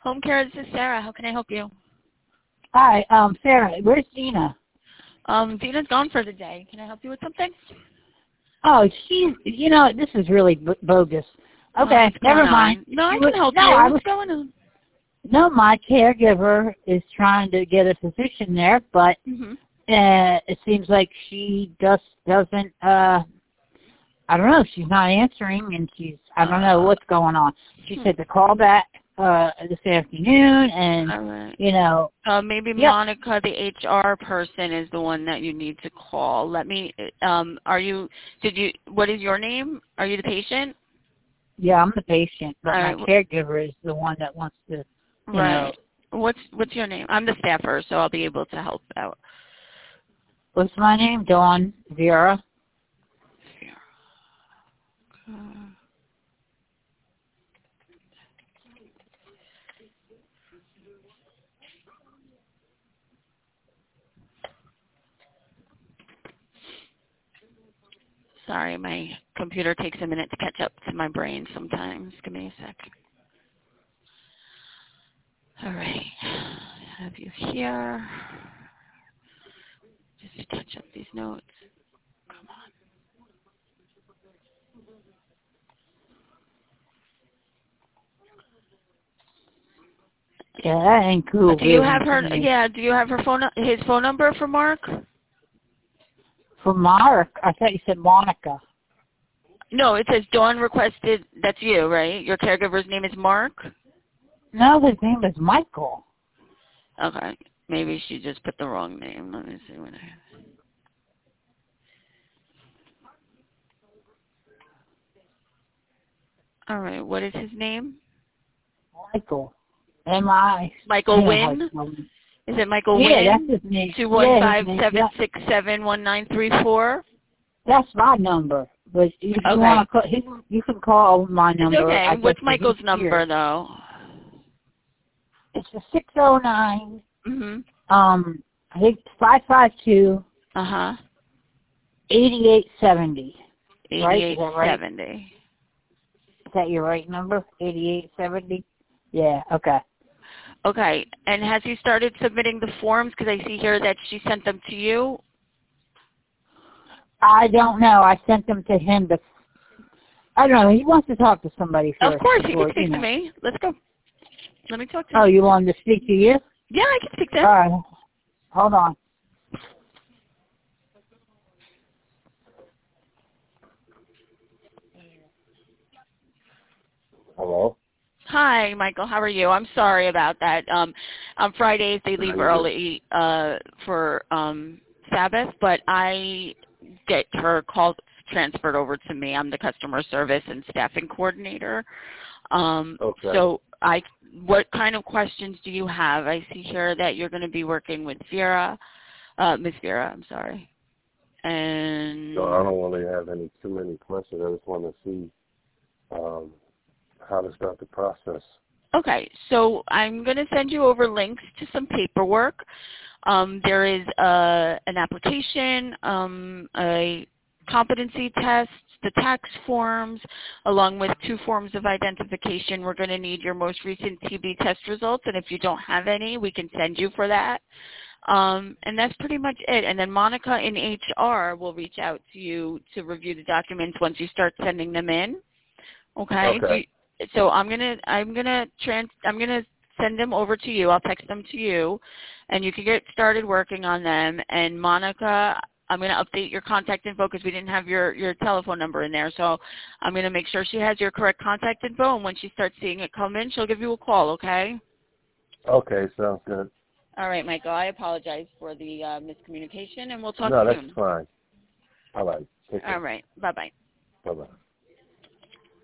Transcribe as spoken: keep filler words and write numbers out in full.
Home care, this is Sarah. How can I help you? Hi, um, Sarah, where's Gina? Um, Dina's gone for the day. Can I help you with something? Oh, she's, you know, this is really b- bogus. Okay, What's never going mind. on? No, I She can was- help no, you. I What's was, going on? no, my caregiver is trying to get a physician there, but Mm-hmm. uh, it seems like she just doesn't, uh, I don't know, she's not answering, and she's, I don't know what's going on. She Hmm. said to call back uh, this afternoon, and, All right. you know, Uh, maybe yep. Monica, the H R person, is the one that you need to call. Let me. Um, are you? Did you? What is your name? Are you the patient? Yeah, I'm the patient, but All my right. caregiver is the one that wants to, you Right. know. What's What's your name? I'm the staffer, so I'll be able to help out. What's my name? Dawn Vera. Uh, Sorry, my computer takes a minute to catch up to my brain sometimes. Give me a sec. All right. I have you here. Just to catch up these notes. Come on. Yeah, that ain't cool. Do you have Really, her? to me. Yeah. Do you have her phone? His phone number for Mark? For Mark, I thought you said Monica. No, it says Dawn requested. That's you, right? Your caregiver's name is Mark. No, his name is Michael. Okay. Maybe she just put the wrong name. Let me see what I have. All right. What is his name? Michael. M I. Michael Wynn. Is it Michael Yeah, Wynn? that's his name. Two one five Yeah, seven six seven one nine three four. That's my number. But if you Okay. want to call, he, you can call my number. It's okay. I What's guess Michael's he's number here. though? It's a six oh nine. Mhm. Um, I think five five two. Uh huh. Eighty-eight seventy. Right? Is Eighty-eight that right? seventy. Is that your right number? Eighty-eight seventy. Yeah. Okay. Okay. And has he started submitting the forms? Because I see here that she sent them to you. I don't know. I sent them to him, but I don't know. He wants to talk to somebody first. Of course, he before, can speak you know. to me. Let's go. Let me talk to Oh, him. you want him to speak to you? Yeah, I can speak to him. All right. Hold on. Hello? Hi, Michael. How are you? I'm sorry about that. Um, on Fridays they leave early uh, for um, Sabbath, but I get her call transferred over to me. I'm the customer service and staffing coordinator. Um, Okay. So, I, what kind of questions do you have? I see here that you're going to be working with Vera, uh, Miss Vera. I'm sorry. And So I don't really have any too many questions. I just want to see um, how to start the process. Okay, so I'm going to send you over links to some paperwork. Um, there is a, an application, um, a competency test, the tax forms, along with two forms of identification. We're going to need your most recent T B test results, and if you don't have any, we can send you for that. Um, and that's pretty much it. And then Monica in H R will reach out to you to review the documents once you start sending them in. Okay. Okay. Do you, so I'm gonna I'm gonna trans I'm gonna send them over to you. I'll text them to you, and you can get started working on them. And Monica, I'm gonna update your contact info because we didn't have your your telephone number in there. So I'm gonna make sure she has your correct contact info, and when she starts seeing it come in, she'll give you a call. Okay. Okay, sounds good. All right, Michael. I apologize for the uh, miscommunication, and we'll talk No, soon. that's fine. All right. Take care. All right. Bye bye. Bye bye.